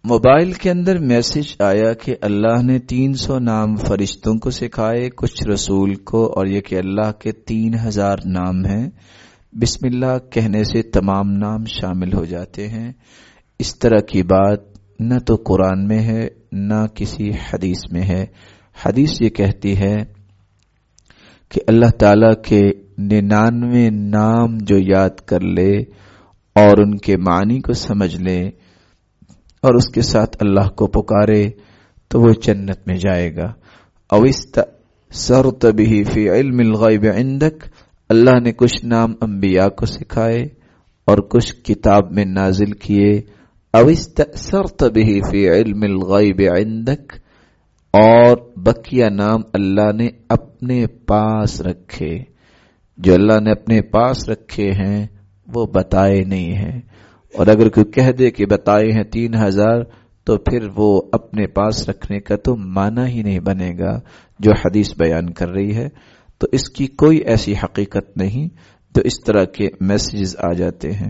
Mobile کے اندر message آیا کہ اللہ نے 300 نام فرشتوں کو سکھائے، کچھ رسول کو، اور یہ کہ اللہ کے 3000 نام ہیں، بسم اللہ کہنے سے تمام نام شامل ہو جاتے ہیں۔ اس طرح کی بات نہ تو قرآن میں ہے نہ کسی حدیث میں ہے۔ حدیث یہ کہتی ہے کہ اللہ تعالیٰ کے 99 نام جو یاد کر لے اور ان کے معنی کو سمجھ لے اور اس کے ساتھ اللہ کو پکارے تو وہ جنت میں جائے گا۔ او استأثرت به فی علم الغیب عندک، اللہ نے کچھ نام انبیاء کو سکھائے اور کچھ کتاب میں نازل کیے۔ او استأثرت به فی علم الغیب عندک، اور بقیہ نام اللہ نے اپنے پاس رکھے، جو اللہ نے اپنے پاس رکھے ہیں وہ بتائے نہیں ہیں، اور اگر کوئی کہہ دے کہ بتائے ہیں 3000 تو پھر وہ اپنے پاس رکھنے کا تو معنی ہی نہیں بنے گا جو حدیث بیان کر رہی ہے۔ تو اس کی کوئی ایسی حقیقت نہیں، تو اس طرح کے میسیجز آ جاتے ہیں۔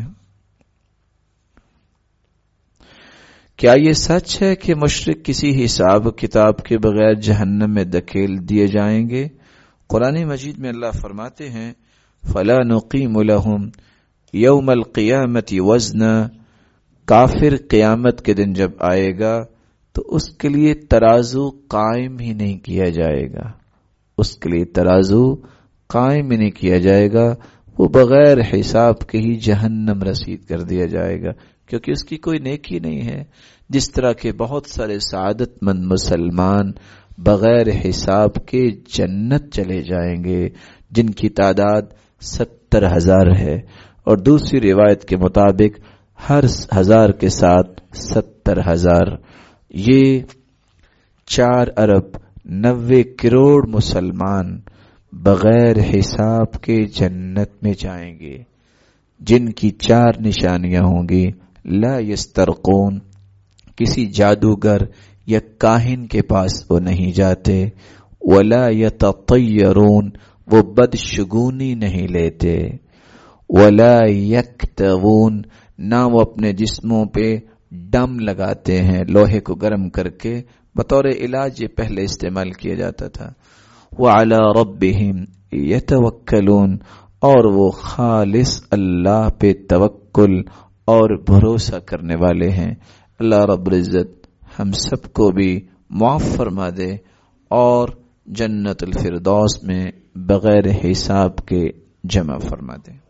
کیا یہ سچ ہے کہ مشرک کسی حساب کتاب کے بغیر جہنم میں دھکیل دیے جائیں گے؟ قرآن مجید میں اللہ فرماتے ہیں فَلَا نُقِيمُ لَهُمْ یوم القیامت وزنا، کافر قیامت کے دن جب آئے گا تو اس کے لیے ترازو قائم ہی نہیں کیا جائے گا، اس کے لیے ترازو قائم ہی نہیں کیا جائے گا، وہ بغیر حساب کے ہی جہنم رسید کر دیا جائے گا، کیونکہ اس کی کوئی نیکی نہیں ہے۔ جس طرح کے بہت سارے سعادت مند مسلمان بغیر حساب کے جنت چلے جائیں گے جن کی تعداد 70,000 ہے، اور دوسری روایت کے مطابق ہر 1000 کے ساتھ 70,000، یہ 4 ارب 90 کروڑ مسلمان بغیر حساب کے جنت میں جائیں گے، جن کی 4 نشانیاں ہوں گی۔ لا یسترقون، کسی جادوگر یا کاہن کے پاس وہ نہیں جاتے، ولا یتطیرون، وہ بدشگونی نہیں لیتے، ولا یکتوون، نہ وہ اپنے جسموں پہ دم لگاتے ہیں، لوہے کو گرم کر کے بطور علاج یہ پہلے استعمال کیا جاتا تھا۔ وعلی ربہم یتوکلون، اور وہ خالص اللہ پہ توکل اور بھروسہ کرنے والے ہیں۔ اللہ رب العزت ہم سب کو بھی معاف فرما دے اور جنت الفردوس میں بغیر حساب کے جمع فرما دے۔